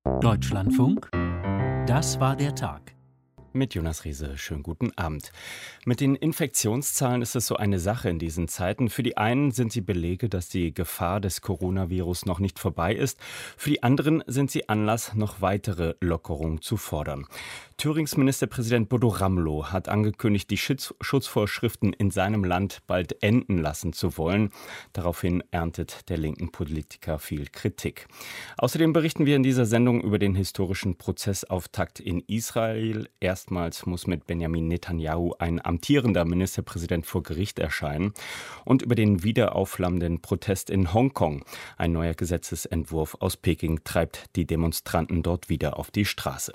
Deutschlandfunk, das war der Tag. Mit Jonas Riese, schönen guten Abend. Mit den Infektionszahlen ist es so eine Sache in diesen Zeiten. Für die einen sind sie Belege, dass die Gefahr des Coronavirus noch nicht vorbei ist. Für die anderen sind sie Anlass, noch weitere Lockerungen zu fordern. Thürings Ministerpräsident Bodo Ramelow hat angekündigt, die Schutzvorschriften in seinem Land bald enden lassen zu wollen. Daraufhin erntet der linken Politiker viel Kritik. Außerdem berichten wir in dieser Sendung über den historischen Prozessauftakt in Israel. Erstmals muss mit Benjamin Netanyahu ein amtierender Ministerpräsident vor Gericht erscheinen. Und über den wieder aufflammenden Protest in Hongkong. Ein neuer Gesetzesentwurf aus Peking treibt die Demonstranten dort wieder auf die Straße.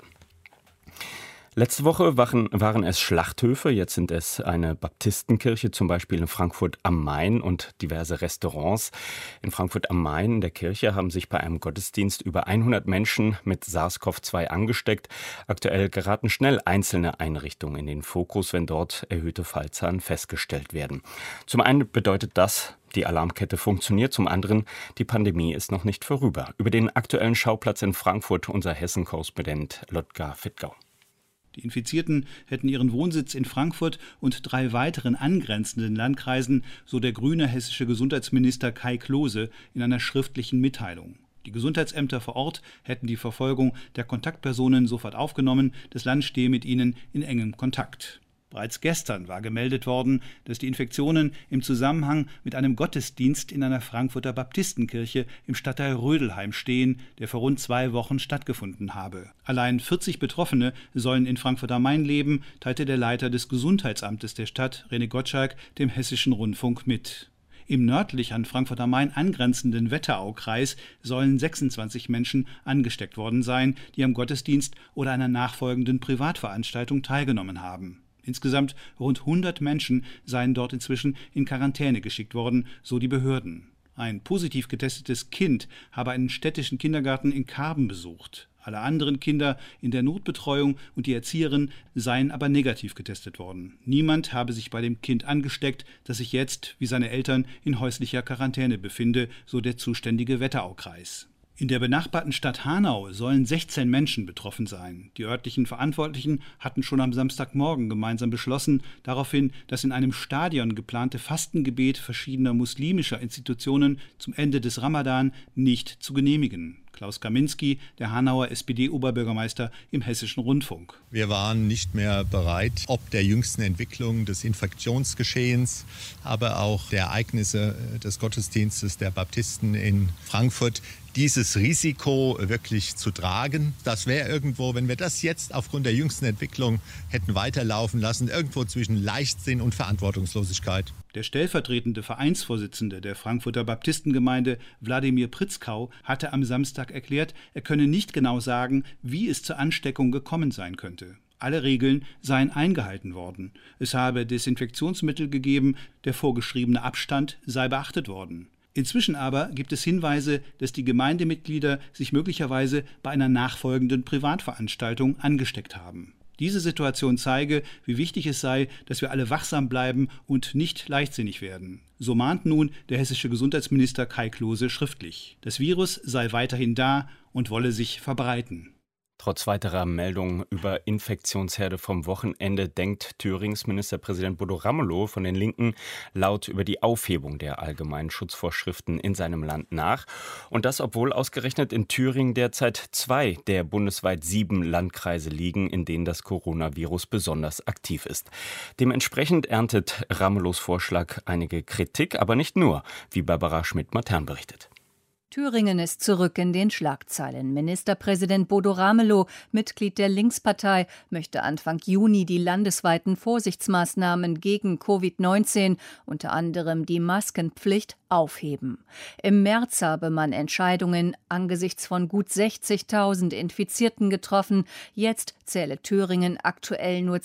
Letzte Woche waren es Schlachthöfe, jetzt sind es eine Baptistenkirche, zum Beispiel in Frankfurt am Main und diverse Restaurants. In Frankfurt am Main, in der Kirche, haben sich bei einem Gottesdienst über 100 Menschen mit SARS-CoV-2 angesteckt. Aktuell geraten schnell einzelne Einrichtungen in den Fokus, wenn dort erhöhte Fallzahlen festgestellt werden. Zum einen bedeutet das, die Alarmkette funktioniert, zum anderen, die Pandemie ist noch nicht vorüber. Über den aktuellen Schauplatz in Frankfurt unser Hessen-Korrespondent Lothar Fittgau. Die Infizierten hätten ihren Wohnsitz in Frankfurt und 3 weiteren angrenzenden Landkreisen, so der grüne hessische Gesundheitsminister Kai Klose in einer schriftlichen Mitteilung. Die Gesundheitsämter vor Ort hätten die Verfolgung der Kontaktpersonen sofort aufgenommen, das Land stehe mit ihnen in engem Kontakt. Bereits gestern war gemeldet worden, dass die Infektionen im Zusammenhang mit einem Gottesdienst in einer Frankfurter Baptistenkirche im Stadtteil Rödelheim stehen, der vor rund 2 Wochen stattgefunden habe. Allein 40 Betroffene sollen in Frankfurt am Main leben, teilte der Leiter des Gesundheitsamtes der Stadt, René Gottschalk, dem Hessischen Rundfunk mit. Im nördlich an Frankfurt am Main angrenzenden Wetteraukreis sollen 26 Menschen angesteckt worden sein, die am Gottesdienst oder einer nachfolgenden Privatveranstaltung teilgenommen haben. Insgesamt rund 100 Menschen seien dort inzwischen in Quarantäne geschickt worden, so die Behörden. Ein positiv getestetes Kind habe einen städtischen Kindergarten in Karben besucht. Alle anderen Kinder in der Notbetreuung und die Erzieherin seien aber negativ getestet worden. Niemand habe sich bei dem Kind angesteckt, das sich jetzt, wie seine Eltern, in häuslicher Quarantäne befinde, so der zuständige Wetteraukreis. In der benachbarten Stadt Hanau sollen 16 Menschen betroffen sein. Die örtlichen Verantwortlichen hatten schon am Samstagmorgen gemeinsam beschlossen, daraufhin das in einem Stadion geplante Fastengebet verschiedener muslimischer Institutionen zum Ende des Ramadan nicht zu genehmigen. Klaus Kaminski, der Hanauer SPD-Oberbürgermeister im Hessischen Rundfunk. Wir waren nicht mehr bereit, ob der jüngsten Entwicklung des Infektionsgeschehens, aber auch der Ereignisse des Gottesdienstes der Baptisten in Frankfurt, dieses Risiko wirklich zu tragen. Das wäre irgendwo, wenn wir das jetzt aufgrund der jüngsten Entwicklung hätten weiterlaufen lassen, irgendwo zwischen Leichtsinn und Verantwortungslosigkeit. Der stellvertretende Vereinsvorsitzende der Frankfurter Baptistengemeinde, Wladimir Pritzkau, hatte am Samstag erklärt, er könne nicht genau sagen, wie es zur Ansteckung gekommen sein könnte. Alle Regeln seien eingehalten worden. Es habe Desinfektionsmittel gegeben, der vorgeschriebene Abstand sei beachtet worden. Inzwischen aber gibt es Hinweise, dass die Gemeindemitglieder sich möglicherweise bei einer nachfolgenden Privatveranstaltung angesteckt haben. Diese Situation zeige, wie wichtig es sei, dass wir alle wachsam bleiben und nicht leichtsinnig werden. So mahnt nun der hessische Gesundheitsminister Kai Klose schriftlich. Das Virus sei weiterhin da und wolle sich verbreiten. Trotz weiterer Meldungen über Infektionsherde vom Wochenende denkt Thürings Ministerpräsident Bodo Ramelow von den Linken laut über die Aufhebung der allgemeinen Schutzvorschriften in seinem Land nach. Und das, obwohl ausgerechnet in Thüringen derzeit 2 der bundesweit 7 Landkreise liegen, in denen das Coronavirus besonders aktiv ist. Dementsprechend erntet Ramelows Vorschlag einige Kritik, aber nicht nur, wie Barbara Schmidt-Matern berichtet. Thüringen ist zurück in den Schlagzeilen. Ministerpräsident Bodo Ramelow, Mitglied der Linkspartei, möchte Anfang Juni die landesweiten Vorsichtsmaßnahmen gegen Covid-19, unter anderem die Maskenpflicht, aufheben. Im März habe man Entscheidungen angesichts von gut 60.000 Infizierten getroffen. Jetzt zähle Thüringen aktuell nur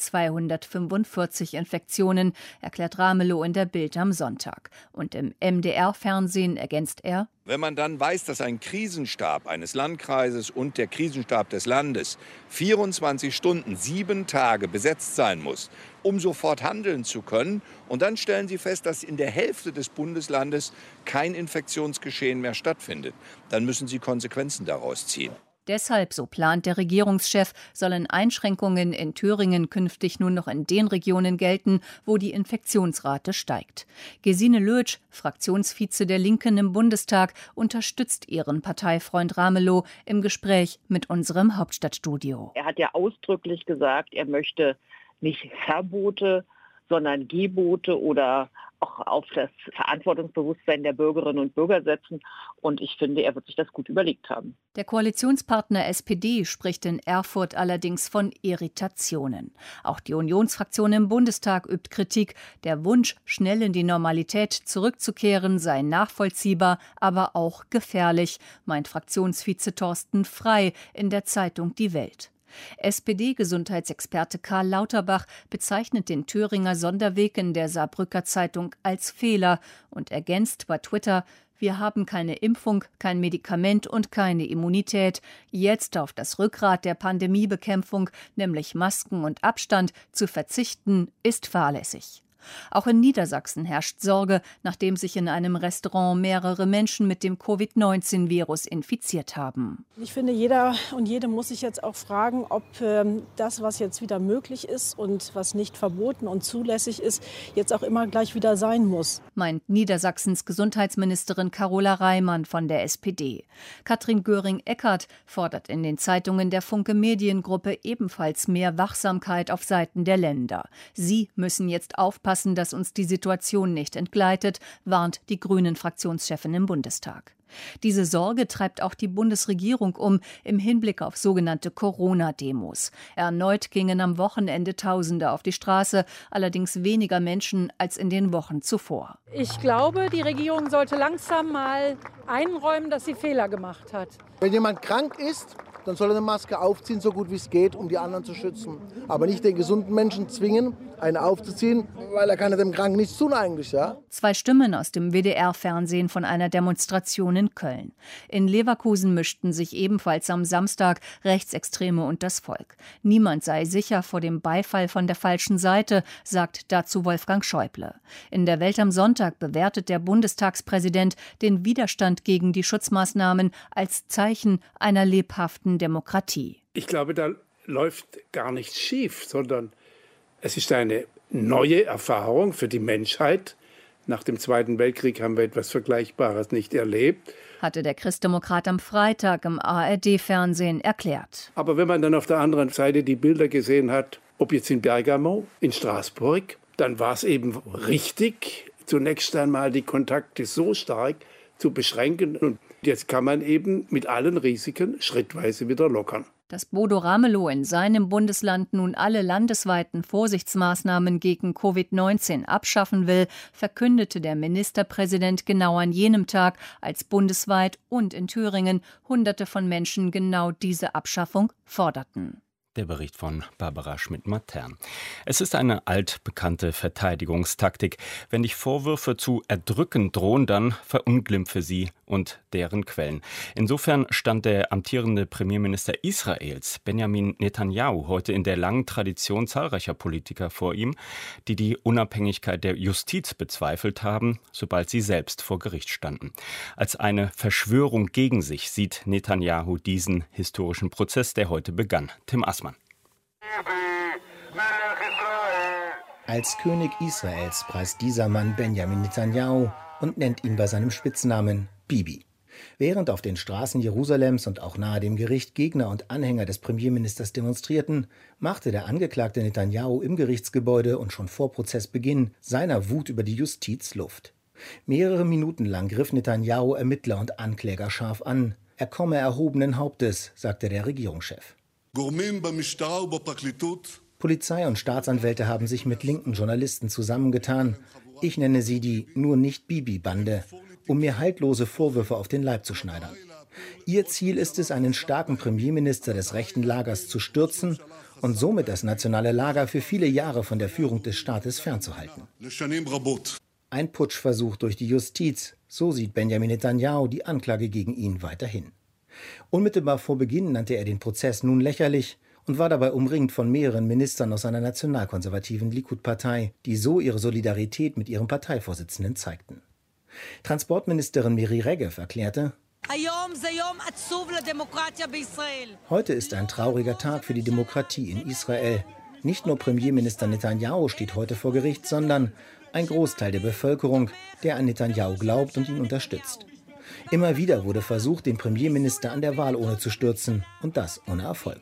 245 Infektionen, erklärt Ramelow in der Bild am Sonntag. Und im MDR-Fernsehen ergänzt er: Wenn man dann weiß, dass ein Krisenstab eines Landkreises und der Krisenstab des Landes 24 Stunden, 7 Tage besetzt sein muss, um sofort handeln zu können, und dann stellen Sie fest, dass in der Hälfte des Bundeslandes kein Infektionsgeschehen mehr stattfindet, dann müssen Sie Konsequenzen daraus ziehen. Deshalb, so plant der Regierungschef, sollen Einschränkungen in Thüringen künftig nur noch in den Regionen gelten, wo die Infektionsrate steigt. Gesine Lötsch, Fraktionsvize der Linken im Bundestag, unterstützt ihren Parteifreund Ramelow im Gespräch mit unserem Hauptstadtstudio. Er hat ja ausdrücklich gesagt, er möchte nicht Verbote, sondern Gebote oder auch auf das Verantwortungsbewusstsein der Bürgerinnen und Bürger setzen. Und ich finde, er wird sich das gut überlegt haben. Der Koalitionspartner SPD spricht in Erfurt allerdings von Irritationen. Auch die Unionsfraktion im Bundestag übt Kritik. Der Wunsch, schnell in die Normalität zurückzukehren, sei nachvollziehbar, aber auch gefährlich, meint Fraktionsvize Thorsten Frey in der Zeitung Die Welt. SPD-Gesundheitsexperte Karl Lauterbach bezeichnet den Thüringer Sonderweg in der Saarbrücker Zeitung als Fehler und ergänzt bei Twitter: Wir haben keine Impfung, kein Medikament und keine Immunität. Jetzt auf das Rückgrat der Pandemiebekämpfung, nämlich Masken und Abstand, zu verzichten, ist fahrlässig. Auch in Niedersachsen herrscht Sorge, nachdem sich in einem Restaurant mehrere Menschen mit dem Covid-19-Virus infiziert haben. Ich finde, jeder und jede muss sich jetzt auch fragen, ob das, was jetzt wieder möglich ist und was nicht verboten und zulässig ist, jetzt auch immer gleich wieder sein muss. Meint Niedersachsens Gesundheitsministerin Carola Reimann von der SPD. Katrin Göring-Eckardt fordert in den Zeitungen der Funke Mediengruppe ebenfalls mehr Wachsamkeit auf Seiten der Länder. Sie müssen jetzt aufpassen, dass uns die Situation nicht entgleitet, warnt die Grünen-Fraktionschefin im Bundestag. Diese Sorge treibt auch die Bundesregierung um im Hinblick auf sogenannte Corona-Demos. Erneut gingen am Wochenende Tausende auf die Straße, allerdings weniger Menschen als in den Wochen zuvor. Ich glaube, die Regierung sollte langsam mal einräumen, dass sie Fehler gemacht hat. Wenn jemand krank ist, dann soll er eine Maske aufziehen, so gut wie es geht, um die anderen zu schützen. Aber nicht den gesunden Menschen zwingen, eine aufzuziehen, weil er kann dem Kranken nichts tun eigentlich. Ja? 2 Stimmen aus dem WDR-Fernsehen von einer Demonstration in Köln. In Leverkusen mischten sich ebenfalls am Samstag Rechtsextreme und das Volk. Niemand sei sicher vor dem Beifall von der falschen Seite, sagt dazu Wolfgang Schäuble. In der Welt am Sonntag bewertet der Bundestagspräsident den Widerstand gegen die Schutzmaßnahmen als Zeichen einer lebhaften Demokratie. Ich glaube, da läuft gar nichts schief, sondern es ist eine neue Erfahrung für die Menschheit. Nach dem Zweiten Weltkrieg haben wir etwas Vergleichbares nicht erlebt. Hatte der Christdemokrat am Freitag im ARD-Fernsehen erklärt. Aber wenn man dann auf der anderen Seite die Bilder gesehen hat, ob jetzt in Bergamo, in Straßburg, dann war es eben richtig, zunächst einmal die Kontakte so stark zu beschränken. Und jetzt kann man eben mit allen Risiken schrittweise wieder lockern. Dass Bodo Ramelow in seinem Bundesland nun alle landesweiten Vorsichtsmaßnahmen gegen Covid-19 abschaffen will, verkündete der Ministerpräsident genau an jenem Tag, als bundesweit und in Thüringen Hunderte von Menschen genau diese Abschaffung forderten. Der Bericht von Barbara Schmidt-Matern. Es ist eine altbekannte Verteidigungstaktik. Wenn dich Vorwürfe zu erdrücken drohen, dann verunglimpfe sie und deren Quellen. Insofern stand der amtierende Premierminister Israels, Benjamin Netanyahu, heute in der langen Tradition zahlreicher Politiker vor ihm, die die Unabhängigkeit der Justiz bezweifelt haben, sobald sie selbst vor Gericht standen. Als eine Verschwörung gegen sich sieht Netanyahu diesen historischen Prozess, der heute begann. Tim Assmann. Als König Israels preist dieser Mann Benjamin Netanyahu und nennt ihn bei seinem Spitznamen Bibi. Während auf den Straßen Jerusalems und auch nahe dem Gericht Gegner und Anhänger des Premierministers demonstrierten, machte der Angeklagte Netanyahu im Gerichtsgebäude und schon vor Prozessbeginn seiner Wut über die Justiz Luft. Mehrere Minuten lang griff Netanyahu Ermittler und Ankläger scharf an. Er komme erhobenen Hauptes, sagte der Regierungschef. Polizei und Staatsanwälte haben sich mit linken Journalisten zusammengetan. Ich nenne sie die Nur-nicht-Bibi-Bande, um mir haltlose Vorwürfe auf den Leib zu schneidern. Ihr Ziel ist es, einen starken Premierminister des rechten Lagers zu stürzen und somit das nationale Lager für viele Jahre von der Führung des Staates fernzuhalten. Ein Putschversuch durch die Justiz, so sieht Benjamin Netanyahu die Anklage gegen ihn weiterhin. Unmittelbar vor Beginn nannte er den Prozess nun lächerlich und war dabei umringt von mehreren Ministern aus seiner nationalkonservativen Likud-Partei, die so ihre Solidarität mit ihrem Parteivorsitzenden zeigten. Transportministerin Miri Regev erklärte: Heute ist ein trauriger Tag für die Demokratie in Israel. Nicht nur Premierminister Netanyahu steht heute vor Gericht, sondern ein Großteil der Bevölkerung, der an Netanyahu glaubt und ihn unterstützt. Immer wieder wurde versucht, den Premierminister an der Wahlurne zu stürzen, und das ohne Erfolg.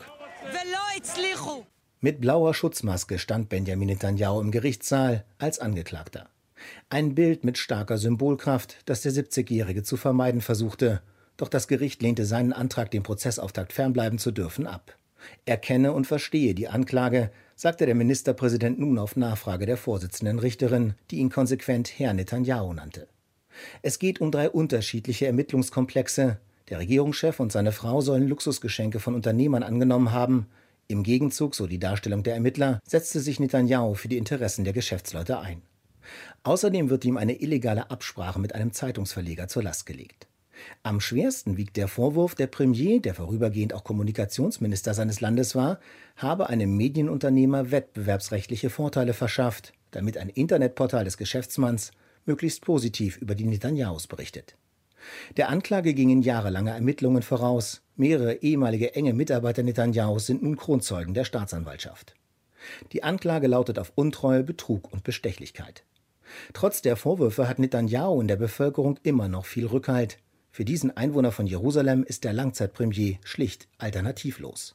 Mit blauer Schutzmaske stand Benjamin Netanyahu im Gerichtssaal als Angeklagter. Ein Bild mit starker Symbolkraft, das der 70-Jährige zu vermeiden versuchte. Doch das Gericht lehnte seinen Antrag, dem Prozessauftakt fernbleiben zu dürfen, ab. Er kenne und verstehe die Anklage, sagte der Ministerpräsident nun auf Nachfrage der Vorsitzenden Richterin, die ihn konsequent Herr Netanyahu nannte. Es geht um 3 unterschiedliche Ermittlungskomplexe. Der Regierungschef und seine Frau sollen Luxusgeschenke von Unternehmern angenommen haben. Im Gegenzug, so die Darstellung der Ermittler, setzte sich Netanyahu für die Interessen der Geschäftsleute ein. Außerdem wird ihm eine illegale Absprache mit einem Zeitungsverleger zur Last gelegt. Am schwersten wiegt der Vorwurf, der Premier, der vorübergehend auch Kommunikationsminister seines Landes war, habe einem Medienunternehmer wettbewerbsrechtliche Vorteile verschafft, damit ein Internetportal des Geschäftsmanns möglichst positiv über die Netanyahus berichtet. Der Anklage gingen jahrelange Ermittlungen voraus. Mehrere ehemalige enge Mitarbeiter Netanyahus sind nun Kronzeugen der Staatsanwaltschaft. Die Anklage lautet auf Untreue, Betrug und Bestechlichkeit. Trotz der Vorwürfe hat Netanyahu in der Bevölkerung immer noch viel Rückhalt. Für diesen Einwohner von Jerusalem ist der Langzeitpremier schlicht alternativlos.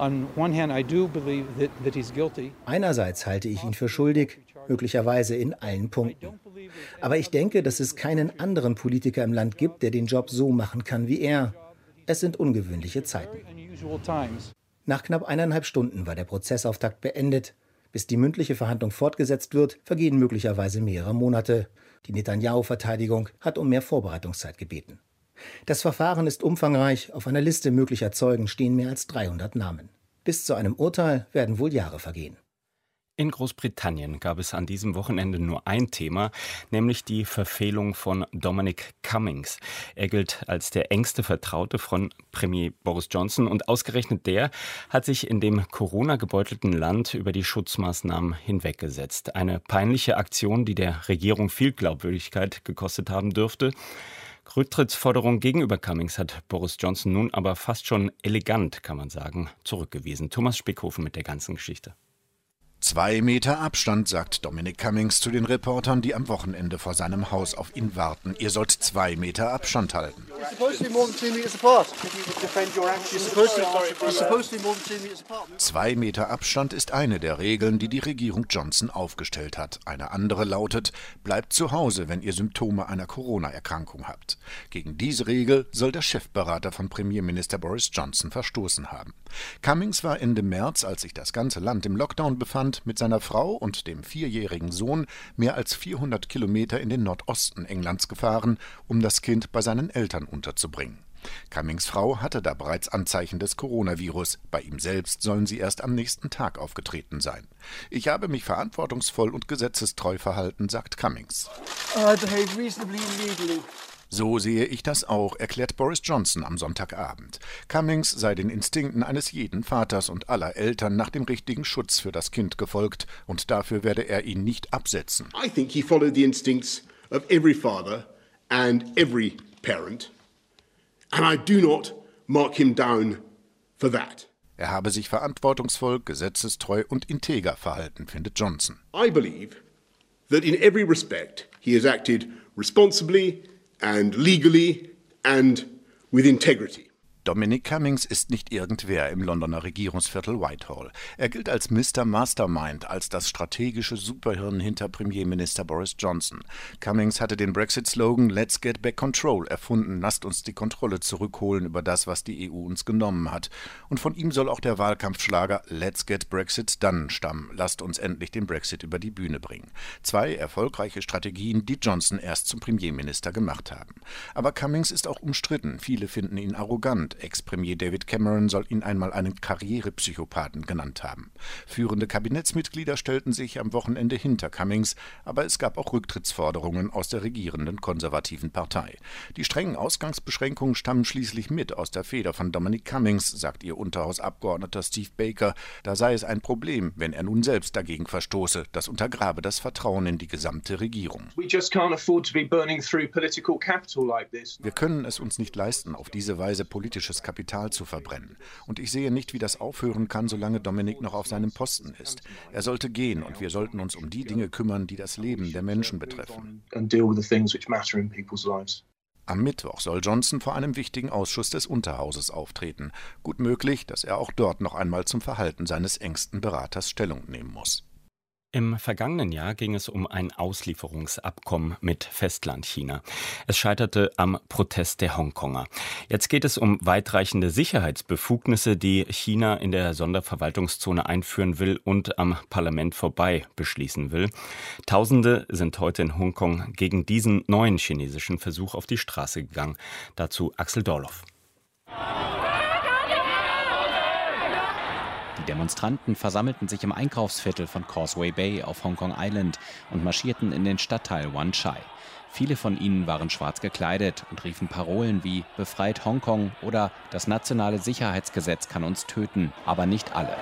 Einerseits halte ich ihn für schuldig, möglicherweise in allen Punkten. Aber ich denke, dass es keinen anderen Politiker im Land gibt, der den Job so machen kann wie er. Es sind ungewöhnliche Zeiten. Nach knapp 1,5 Stunden war der Prozessauftakt beendet. Bis die mündliche Verhandlung fortgesetzt wird, vergehen möglicherweise mehrere Monate. Die Netanyahu-Verteidigung hat um mehr Vorbereitungszeit gebeten. Das Verfahren ist umfangreich. Auf einer Liste möglicher Zeugen stehen mehr als 300 Namen. Bis zu einem Urteil werden wohl Jahre vergehen. In Großbritannien gab es an diesem Wochenende nur ein Thema, nämlich die Verfehlung von Dominic Cummings. Er gilt als der engste Vertraute von Premier Boris Johnson und ausgerechnet der hat sich in dem Corona-gebeutelten Land über die Schutzmaßnahmen hinweggesetzt. Eine peinliche Aktion, die der Regierung viel Glaubwürdigkeit gekostet haben dürfte. Rücktrittsforderung gegenüber Cummings hat Boris Johnson nun aber fast schon elegant, kann man sagen, zurückgewiesen. Thomas Spickhofen mit der ganzen Geschichte. 2 Meter Abstand, sagt Dominic Cummings zu den Reportern, die am Wochenende vor seinem Haus auf ihn warten. Ihr sollt 2 Meter Abstand halten. 2 Meter Abstand ist eine der Regeln, die die Regierung Johnson aufgestellt hat. Eine andere lautet, bleibt zu Hause, wenn ihr Symptome einer Corona-Erkrankung habt. Gegen diese Regel soll der Chefberater von Premierminister Boris Johnson verstoßen haben. Cummings war Ende März, als sich das ganze Land im Lockdown befand, mit seiner Frau und dem 4-jährigen Sohn mehr als 400 Kilometer in den Nordosten Englands gefahren, um das Kind bei seinen Eltern unterzubringen. Cummings Frau hatte da bereits Anzeichen des Coronavirus. Bei ihm selbst sollen sie erst am nächsten Tag aufgetreten sein. Ich habe mich verantwortungsvoll und gesetzestreu verhalten, sagt Cummings. So sehe ich das auch, erklärt Boris Johnson am Sonntagabend. Cummings sei den Instinkten eines jeden Vaters und aller Eltern nach dem richtigen Schutz für das Kind gefolgt und dafür werde er ihn nicht absetzen. I think he followed the instincts of every father and every parent, and I do not mark him down for that. Er habe sich verantwortungsvoll, gesetzestreu und integer verhalten, findet Johnson. I believe that in every respect he has acted responsibly and legally and with integrity. Dominic Cummings ist nicht irgendwer im Londoner Regierungsviertel Whitehall. Er gilt als Mr. Mastermind, als das strategische Superhirn hinter Premierminister Boris Johnson. Cummings hatte den Brexit-Slogan "Let's get back control" erfunden, lasst uns die Kontrolle zurückholen über das, was die EU uns genommen hat. Und von ihm soll auch der Wahlkampfschlager "Let's get Brexit done" stammen, lasst uns endlich den Brexit über die Bühne bringen. 2 erfolgreiche Strategien, die Johnson erst zum Premierminister gemacht haben. Aber Cummings ist auch umstritten, viele finden ihn arrogant. und Ex-Premier David Cameron soll ihn einmal einen Karrierepsychopathen genannt haben. Führende Kabinettsmitglieder stellten sich am Wochenende hinter Cummings, aber es gab auch Rücktrittsforderungen aus der regierenden konservativen Partei. Die strengen Ausgangsbeschränkungen stammen schließlich mit aus der Feder von Dominic Cummings, sagt ihr Unterhausabgeordneter Steve Baker. Da sei es ein Problem, wenn er nun selbst dagegen verstoße. Das untergrabe das Vertrauen in die gesamte Regierung. Wir können es uns nicht leisten, auf diese Weise politisches Kapital zu verbrennen. Und ich sehe nicht, wie das aufhören kann, solange Dominic noch auf seinem Posten ist. Er sollte gehen und wir sollten uns um die Dinge kümmern, die das Leben der Menschen betreffen. Am Mittwoch soll Johnson vor einem wichtigen Ausschuss des Unterhauses auftreten. Gut möglich, dass er auch dort noch einmal zum Verhalten seines engsten Beraters Stellung nehmen muss. Im vergangenen Jahr ging es um ein Auslieferungsabkommen mit Festlandchina. Es scheiterte am Protest der Hongkonger. Jetzt geht es um weitreichende Sicherheitsbefugnisse, die China in der Sonderverwaltungszone einführen will und am Parlament vorbei beschließen will. Tausende sind heute in Hongkong gegen diesen neuen chinesischen Versuch auf die Straße gegangen. Dazu Axel Dorloff. Die Demonstranten versammelten sich im Einkaufsviertel von Causeway Bay auf Hong Kong Island und marschierten in den Stadtteil Wan Chai. Viele von ihnen waren schwarz gekleidet und riefen Parolen wie »Befreit Hongkong« oder »Das nationale Sicherheitsgesetz kann uns töten«, aber nicht alle.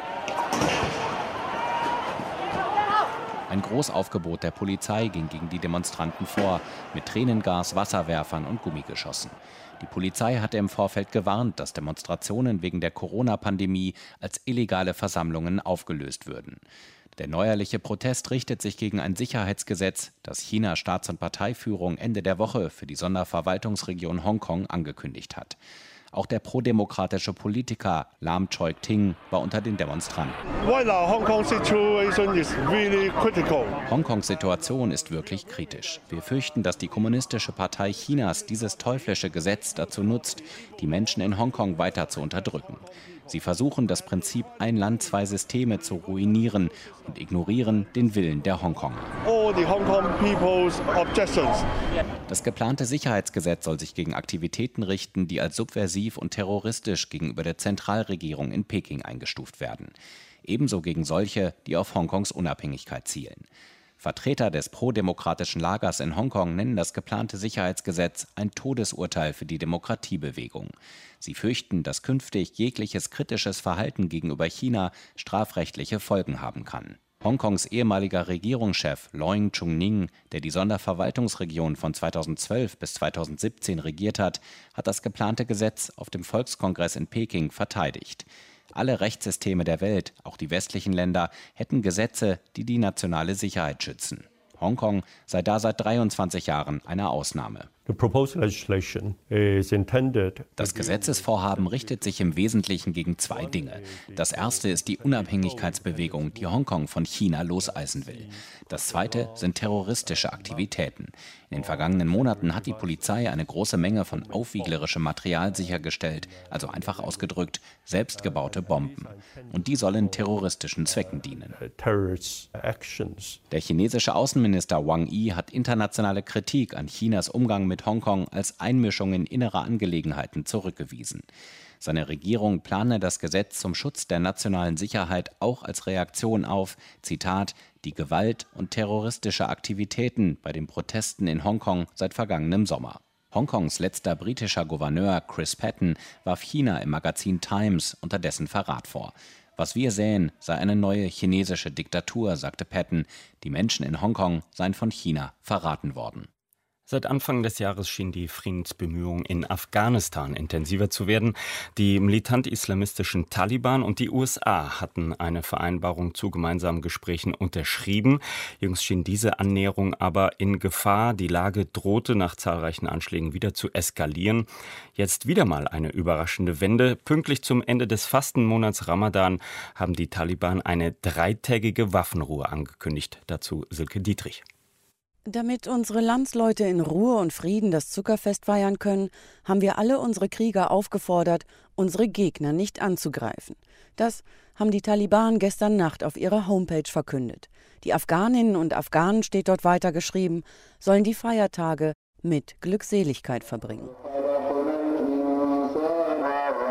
Ein Großaufgebot der Polizei ging gegen die Demonstranten vor, mit Tränengas, Wasserwerfern und Gummigeschossen. Die Polizei hatte im Vorfeld gewarnt, dass Demonstrationen wegen der Corona-Pandemie als illegale Versammlungen aufgelöst würden. Der neuerliche Protest richtet sich gegen ein Sicherheitsgesetz, das Chinas Staats- und Parteiführung Ende der Woche für die Sonderverwaltungsregion Hongkong angekündigt hat. Auch der prodemokratische Politiker Lam Choi-ting war unter den Demonstranten. Hongkongs Situation ist wirklich kritisch. Wir fürchten, dass die Kommunistische Partei Chinas dieses teuflische Gesetz dazu nutzt, die Menschen in Hongkong weiter zu unterdrücken. Sie versuchen, das Prinzip Ein Land, zwei Systeme zu ruinieren und ignorieren den Willen der Hongkonger. Das geplante Sicherheitsgesetz soll sich gegen Aktivitäten richten, die als subversiv und terroristisch gegenüber der Zentralregierung in Peking eingestuft werden. Ebenso gegen solche, die auf Hongkongs Unabhängigkeit zielen. Vertreter des prodemokratischen Lagers in Hongkong nennen das geplante Sicherheitsgesetz ein Todesurteil für die Demokratiebewegung. Sie fürchten, dass künftig jegliches kritisches Verhalten gegenüber China strafrechtliche Folgen haben kann. Hongkongs ehemaliger Regierungschef Leung Chun-ning, der die Sonderverwaltungsregion von 2012 bis 2017 regiert hat, hat das geplante Gesetz auf dem Volkskongress in Peking verteidigt. Alle Rechtssysteme der Welt, auch die westlichen Länder, hätten Gesetze, die die nationale Sicherheit schützen. Hongkong sei da seit 23 Jahren eine Ausnahme. Das Gesetzesvorhaben richtet sich im Wesentlichen gegen zwei Dinge. Das erste ist die Unabhängigkeitsbewegung, die Hongkong von China loseisen will. Das zweite sind terroristische Aktivitäten. In den vergangenen Monaten hat die Polizei eine große Menge von aufwieglerischen Material sichergestellt, also einfach ausgedrückt, selbstgebaute Bomben. Und die sollen terroristischen Zwecken dienen. Der chinesische Außenminister Wang Yi hat internationale Kritik an Chinas Umgang mit Hongkong als Einmischung in innere Angelegenheiten zurückgewiesen. Seine Regierung plane das Gesetz zum Schutz der nationalen Sicherheit auch als Reaktion auf, Zitat, die Gewalt und terroristische Aktivitäten bei den Protesten in Hongkong seit vergangenem Sommer. Hongkongs letzter britischer Gouverneur Chris Patten warf China im Magazin Times unter dessen Verrat vor. Was wir sähen, sei eine neue chinesische Diktatur, sagte Patten. Die Menschen in Hongkong seien von China verraten worden. Seit Anfang des Jahres schienen die Friedensbemühungen in Afghanistan intensiver zu werden. Die militant-islamistischen Taliban und die USA hatten eine Vereinbarung zu gemeinsamen Gesprächen unterschrieben. Jüngst schien diese Annäherung aber in Gefahr. Die Lage drohte nach zahlreichen Anschlägen wieder zu eskalieren. Jetzt wieder mal eine überraschende Wende. Pünktlich zum Ende des Fastenmonats Ramadan haben die Taliban eine 3-tägige Waffenruhe angekündigt. Dazu Silke Dietrich. Damit unsere Landsleute in Ruhe und Frieden das Zuckerfest feiern können, haben wir alle unsere Krieger aufgefordert, unsere Gegner nicht anzugreifen. Das haben die Taliban gestern Nacht auf ihrer Homepage verkündet. Die Afghaninnen und Afghanen, steht dort weiter geschrieben, sollen die Feiertage mit Glückseligkeit verbringen.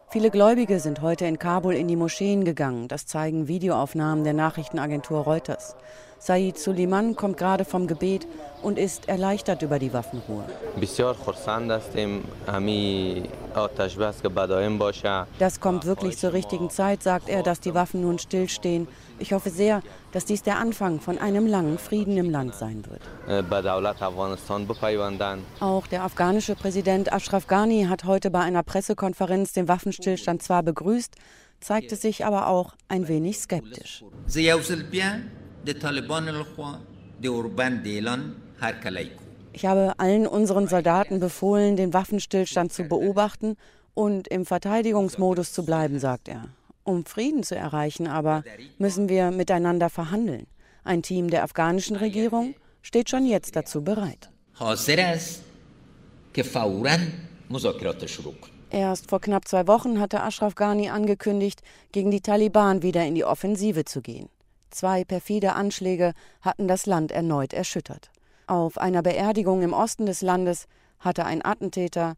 Viele Gläubige sind heute in Kabul in die Moscheen gegangen. Das zeigen Videoaufnahmen der Nachrichtenagentur Reuters. Said Suleiman kommt gerade vom Gebet und ist erleichtert über die Waffenruhe. Das kommt wirklich zur richtigen Zeit, sagt er, dass die Waffen nun stillstehen. Ich hoffe sehr, dass dies der Anfang von einem langen Frieden im Land sein wird. Auch der afghanische Präsident Ashraf Ghani hat heute bei einer Pressekonferenz den Waffenstillstand zwar begrüßt, zeigte sich aber auch ein wenig skeptisch. Ich habe allen unseren Soldaten befohlen, den Waffenstillstand zu beobachten und im Verteidigungsmodus zu bleiben, sagt er. Um Frieden zu erreichen aber, müssen wir miteinander verhandeln. Ein Team der afghanischen Regierung steht schon jetzt dazu bereit. Erst vor knapp 2 Wochen hatte Ashraf Ghani angekündigt, gegen die Taliban wieder in die Offensive zu gehen. 2 perfide Anschläge hatten das Land erneut erschüttert. Auf einer Beerdigung im Osten des Landes hatte ein Attentäter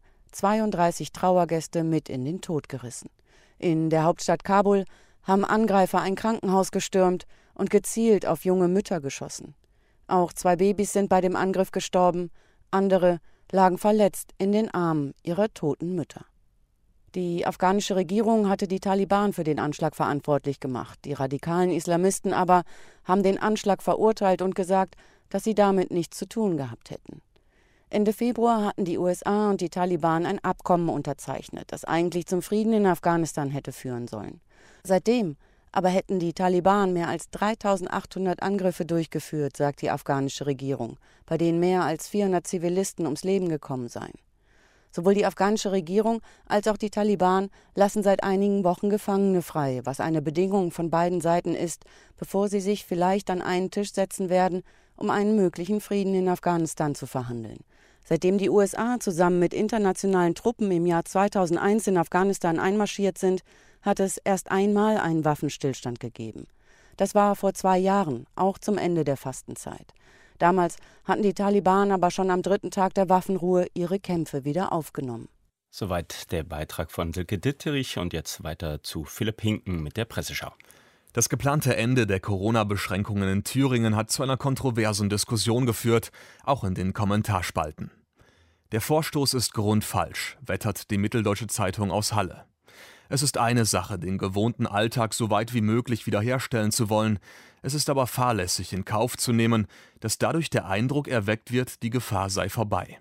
32 Trauergäste mit in den Tod gerissen. In der Hauptstadt Kabul haben Angreifer ein Krankenhaus gestürmt und gezielt auf junge Mütter geschossen. Auch 2 Babys sind bei dem Angriff gestorben, andere lagen verletzt in den Armen ihrer toten Mütter. Die afghanische Regierung hatte die Taliban für den Anschlag verantwortlich gemacht. Die radikalen Islamisten aber haben den Anschlag verurteilt und gesagt, dass sie damit nichts zu tun gehabt hätten. Ende Februar hatten die USA und die Taliban ein Abkommen unterzeichnet, das eigentlich zum Frieden in Afghanistan hätte führen sollen. Seitdem aber hätten die Taliban mehr als 3.800 Angriffe durchgeführt, sagt die afghanische Regierung, bei denen mehr als 400 Zivilisten ums Leben gekommen seien. Sowohl die afghanische Regierung als auch die Taliban lassen seit einigen Wochen Gefangene frei, was eine Bedingung von beiden Seiten ist, bevor sie sich vielleicht an einen Tisch setzen werden, um einen möglichen Frieden in Afghanistan zu verhandeln. Seitdem die USA zusammen mit internationalen Truppen im Jahr 2001 in Afghanistan einmarschiert sind, hat es erst einmal einen Waffenstillstand gegeben. Das war vor 2 Jahren, auch zum Ende der Fastenzeit. Damals hatten die Taliban aber schon am 3. Tag der Waffenruhe ihre Kämpfe wieder aufgenommen. Soweit der Beitrag von Silke Ditterich und jetzt weiter zu Philipp Hinken mit der Presseschau. Das geplante Ende der Corona-Beschränkungen in Thüringen hat zu einer kontroversen Diskussion geführt, auch in den Kommentarspalten. Der Vorstoß ist grundfalsch, wettert die Mitteldeutsche Zeitung aus Halle. Es ist eine Sache, den gewohnten Alltag so weit wie möglich wiederherstellen zu wollen. Es ist aber fahrlässig in Kauf zu nehmen, dass dadurch der Eindruck erweckt wird, die Gefahr sei vorbei.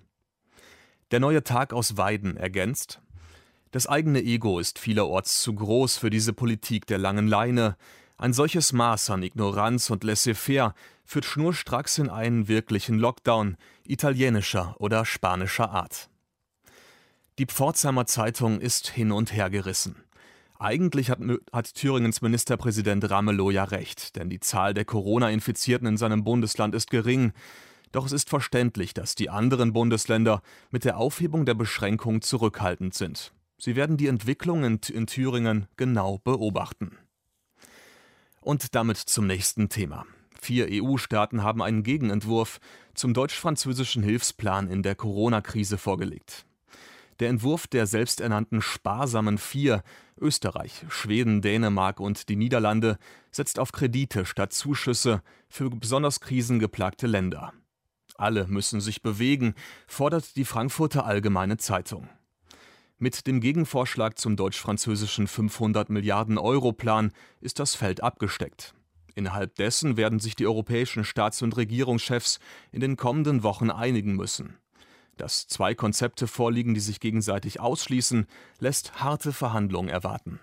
Der Neue Tag aus Weiden ergänzt: Das eigene Ego ist vielerorts zu groß für diese Politik der langen Leine. Ein solches Maß an Ignoranz und Laissez-faire führt schnurstracks in einen wirklichen Lockdown, italienischer oder spanischer Art. Die Pforzheimer Zeitung ist hin und her gerissen. Eigentlich hat Thüringens Ministerpräsident Ramelow ja recht, denn die Zahl der Corona-Infizierten in seinem Bundesland ist gering. Doch es ist verständlich, dass die anderen Bundesländer mit der Aufhebung der Beschränkung zurückhaltend sind. Sie werden die Entwicklung in Thüringen genau beobachten. Und damit zum nächsten Thema. 4 EU-Staaten haben einen Gegenentwurf zum deutsch-französischen Hilfsplan in der Corona-Krise vorgelegt. Der Entwurf der selbsternannten sparsamen 4, Österreich, Schweden, Dänemark und die Niederlande, setzt auf Kredite statt Zuschüsse für besonders krisengeplagte Länder. Alle müssen sich bewegen, fordert die Frankfurter Allgemeine Zeitung. Mit dem Gegenvorschlag zum deutsch-französischen 500 Milliarden Euro-Plan ist das Feld abgesteckt. Innerhalb dessen werden sich die europäischen Staats- und Regierungschefs in den kommenden Wochen einigen müssen. Dass 2 Konzepte vorliegen, die sich gegenseitig ausschließen, lässt harte Verhandlungen erwarten.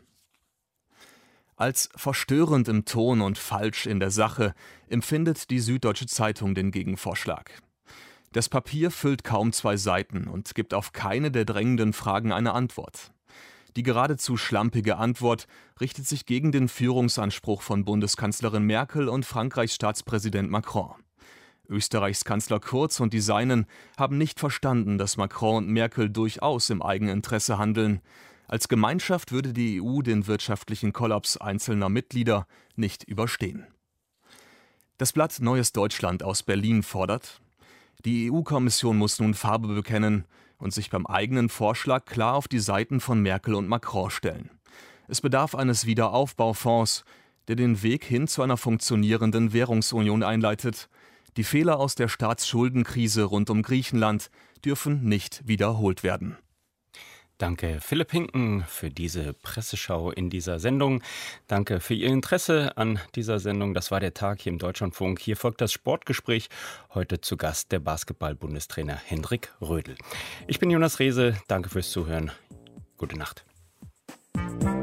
Als verstörend im Ton und falsch in der Sache empfindet die Süddeutsche Zeitung den Gegenvorschlag. Das Papier füllt kaum 2 Seiten und gibt auf keine der drängenden Fragen eine Antwort. Die geradezu schlampige Antwort richtet sich gegen den Führungsanspruch von Bundeskanzlerin Merkel und Frankreichs Staatspräsident Macron. Österreichs Kanzler Kurz und die Seinen haben nicht verstanden, dass Macron und Merkel durchaus im Eigeninteresse handeln. Als Gemeinschaft würde die EU den wirtschaftlichen Kollaps einzelner Mitglieder nicht überstehen. Das Blatt Neues Deutschland aus Berlin fordert: Die EU-Kommission muss nun Farbe bekennen. und sich beim eigenen Vorschlag klar auf die Seiten von Merkel und Macron stellen. Es bedarf eines Wiederaufbaufonds, der den Weg hin zu einer funktionierenden Währungsunion einleitet. Die Fehler aus der Staatsschuldenkrise rund um Griechenland dürfen nicht wiederholt werden. Danke Philipp Hinken für diese Presseschau in dieser Sendung. Danke für Ihr Interesse an dieser Sendung. Das war der Tag hier im Deutschlandfunk. Hier folgt das Sportgespräch. Heute zu Gast der Basketball-Bundestrainer Hendrik Rödel. Ich bin Jonas Rehse. Danke fürs Zuhören. Gute Nacht.